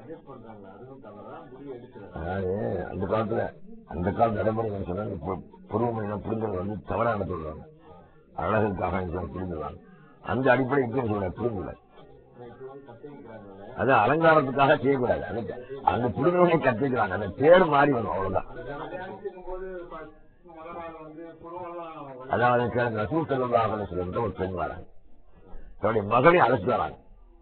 அந்த கால நடைமுறை சொன்னா பருவமனை புரிந்தது தவறான சொல்றாங்க, அழகுக்காக புரிந்துவாங்க. அந்த அடிப்படை சொல்ற புரிந்துல அது அலங்காரத்துக்காக செய்யக்கூடாது. அந்த புரிதலை கத்துக்கிறாங்க, அந்த பேர் மாறி வரும், அவ்வளவுதான். அதாவது ரசூல் ஸல்லல்லாஹு அலைஹி வஸல்லம் ஒரு பெண் வராங்க, தன்னுடைய மகளை அழைச்சு வராங்க.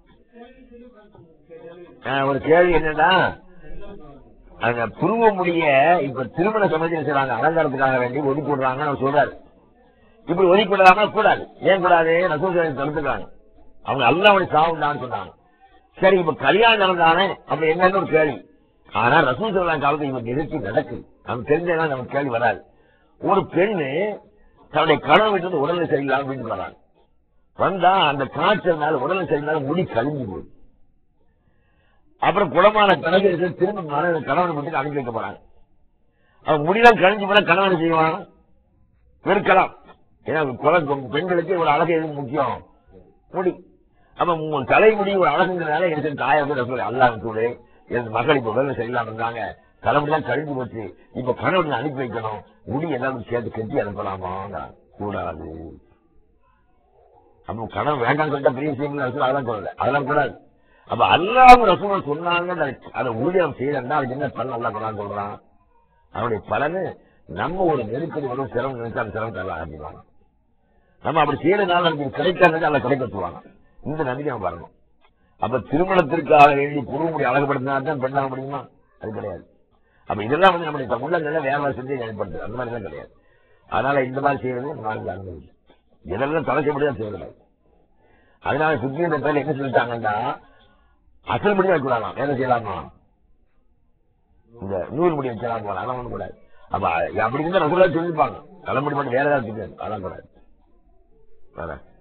ஒரு கேள்வி என்னன்னா, அந்த புருவ முடிய இப்ப திருமண சமயத்தில் செய்றாங்க, அலங்காரத்துக்காக வேண்டி ஒதுக்கி விடுறாங்க சொல்றாரு. இப்படி ஒதுக்கி விடாம கூடாது. ஏன் கூடாது? ரசூல் தடுத்துக்கிறாங்க. அவங்க அல்லாஹ்வுடைய சாவுண்டான்னு சொன்னாங்க. சரி, இப்ப கல்யாணம் நடந்தானே அப்படி என்னன்னு ஒரு கேள்வி. ஆனா ரசூல் ஸல்லல்லாஹு காலத்துல இவங்க நிகழ்ச்சி நடக்குது, நமக்கு தெரிஞ்சதான் நமக்கு கேள்வி வராது. ஒரு பெண்ணு தன்னுடைய கணவன் வீட்டு உடல்நிலை சரியில்லாம வீட்டுக்கு வராங்க. வந்தா அந்த காய்ச்சல்னால உடல்நிலை சரியில்லாம முடி கழிஞ்சு போகுது. அப்புறம் குணமான பிறகு திரும்ப கணவன் வீட்டுக்கு அனுப்பி வைக்க போறாங்க. அவன் முடியெல்லாம் கழிஞ்சு போனா கணவன் செய்வான், வெறுக்கலாம். ஏன்னா பெண்களுக்கு ஒரு அழகு எது முக்கியம்? முடி. அப்ப தலைமுடி ஒரு அழகுங்கிறதுனால எனக்கு தாயை வந்து அல்லாஹ் சூழே என் மகள் இப்ப உடல்நிலை சரியில்லாம இருந்தாங்க, தலைமுடிலாம் கழிஞ்சு போச்சு, இப்ப கணவன் அனுப்பி வைக்கணும், முடி எல்லாரும் சேர்த்து கட்டி அனுப்பலாமா? கூடாது. அப்ப கணவன் வேண்டாம்னு சொல்லிட்டா பெரிய விஷயங்கள் அதெல்லாம் சொல்லல, அதெல்லாம் கூடாது. அப்ப அல்லாஹ் ரசூல் சொன்னாங்க, அதை ஊழியம் செய்யறா அதுக்கு என்ன பலன் அல்லாஹ் குர்ஆன் சொல்றான்? அவனுடைய பலனு நம்ம ஒரு நெருக்கடி வரும், சிரமம் நினைச்சா அந்த சிரமத்தை எல்லாம் ஆரம்பிப்பாங்க. நம்ம அப்படி செய்யறதுனால நமக்கு கிடைக்காது, அதை கிடைக்க வச்சுவாங்க. இந்த நம்பிக்கை நம்ம வரணும். அப்ப திருமணத்திற்காக வேண்டி புருவமுடி அழகுபடுத்தினால்தான் பெண்ணாக முடியுமா? அது கிடையாது. அப்ப இதெல்லாம் வந்து நம்முடைய உள்ளங்களை வேற செஞ்சு ஏற்படுத்துது, அந்த மாதிரி தான் கிடையாது. அதனால இந்த மாதிரி செய்யறது நாளைக்கு அனுமதி, இதெல்லாம் தலைச்சப்படிதான் செய்யறது. அதனால சுத்தி இந்த பேர்ல என்ன சொல்லிட்டாங்கன்னா, அசல் முடி வைக்கூடாதான், வேலை செய்யலாமா? இந்த 100 முடி வச்சலாம் போல, அதெல்லாம் ஒண்ணு கூடாது. அப்ப அப்படி இருந்தா ரசூலுல்லாஹ் சொல்லிருப்பாங்க, தலைமுடி மட்டும் வேற ஏதாவது செய்யாது, அதெல்லாம் கூடாது.